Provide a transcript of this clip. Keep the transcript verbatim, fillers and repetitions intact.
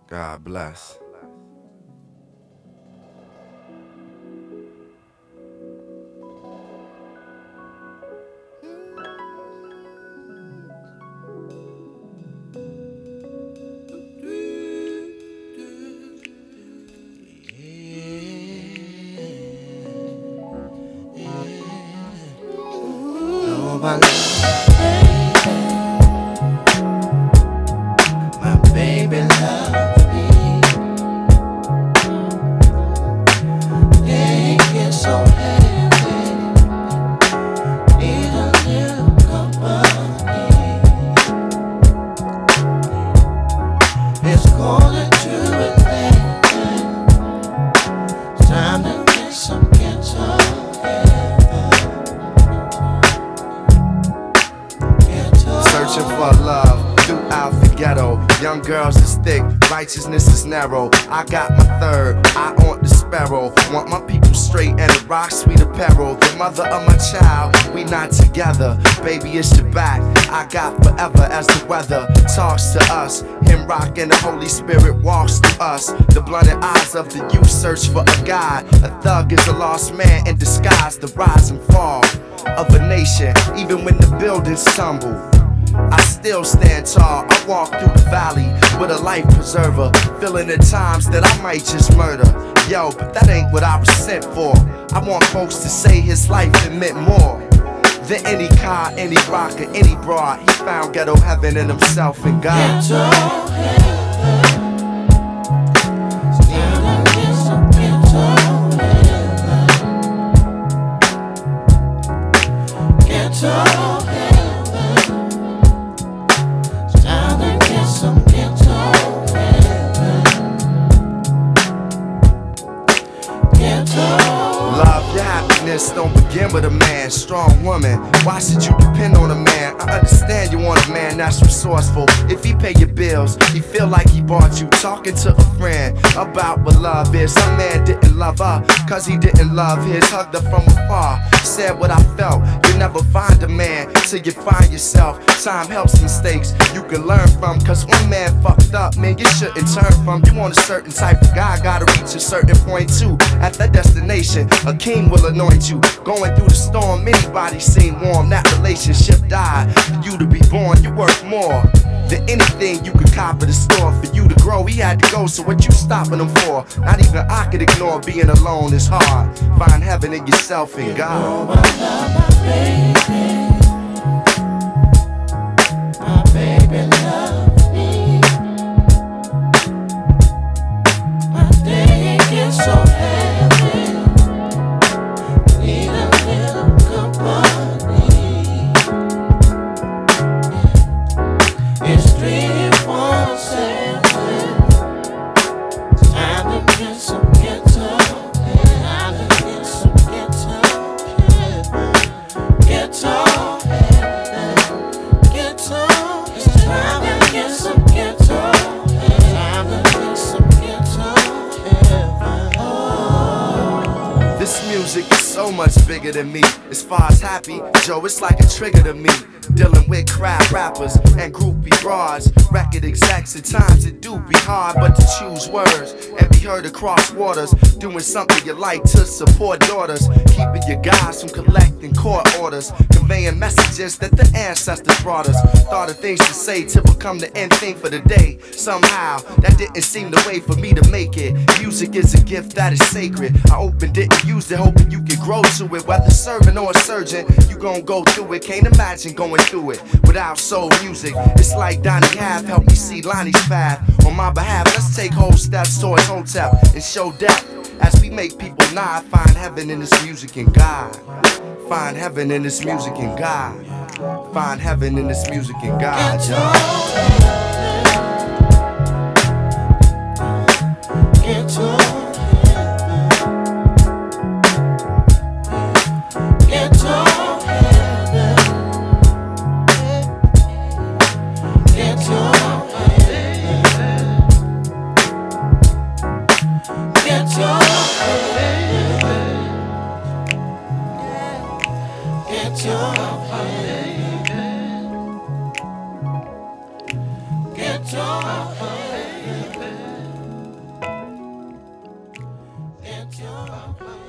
God bless. Oh, my love, my baby loves me. They get so heavy, need a little company. It's calling to Atlanta. It's time to get some guitar. Searching for love throughout the ghetto. Young girls is thick, righteousness is narrow. I got my third, I want the sparrow. Want my people straight and a rock sweet apparel. The mother of my child, we not together. Baby, it's your back, I got forever as the weather talks to us. Him rock and the Holy Spirit walks through us. The blinded eyes of the youth search for a guide. A thug is a lost man in disguise. The rise and fall of a nation, even when the buildings tumble, I still stand tall. I walk through the valley with a life preserver, feeling the times that I might just murder. Yo, but that ain't what I was sent for. I want folks to say his life meant more than any car, any rocker, any broad. He found ghetto heaven in himself and God. Ghetto heaven. Still I get some ghetto heaven. Ghetto heaven. Love, your happiness don't begin with a man. Strong woman, why should you depend on a man? I understand you want a man that's resourceful. If he pay your bills, he feel like he bought you. Talking to a friend about what love is. Some man didn't love her, cause he didn't love his. Hugged her from afar, said what I felt. You never find a man till you find yourself. Time helps mistakes you can learn from. Cause one man fucked up, man, you shouldn't turn from. You want a certain type of guy, gotta reach a certain point too. At that destination, a king will anoint you. Going through the storm, anybody seem warm. That relationship died. For you to be born, you worth more than anything you could cop at the store. For you to grow, he had to go, so what you stopping him for? Not even I could ignore being alone is hard. Find heaven in yourself and God. Oh, my love, my baby. My baby loves me. My day gets so heavy, need a little company. It's three one seven. It's time to get some guitar. Time to get some guitar. Guitar. Guitar. It's time to get some guitar. Time to get some guitar. Oh. This music is so much bigger than me. As far as happy, Joe, it's like a trigger to me. Dealing with crap rappers and groupie broads. Record execs, at times it do be hard, but to choose words and be heard across waters. Doing something you like to support daughters. Keeping your guys from collecting court orders. Conveying messages that the ancestors brought us. Thought of things to say to become the end thing for the day. Somehow, that didn't seem the way for me to make it. Music is a gift that is sacred. I opened it and used it, hoping you could grow to it. Whether serving or a surgeon, you gon' go through it. Can't imagine going through it without soul music. It's like Donnie Half helped me see Lonnie's path. On my behalf, let's take whole steps towards Hotep and show depth as we make people nod. Find heaven in this music and God. Find heaven in this music and God. Find heaven in this music and God, y'all. Get to Get to heaven. Get to heaven. Get to heaven. Get to heaven. Get to heaven. ghetto.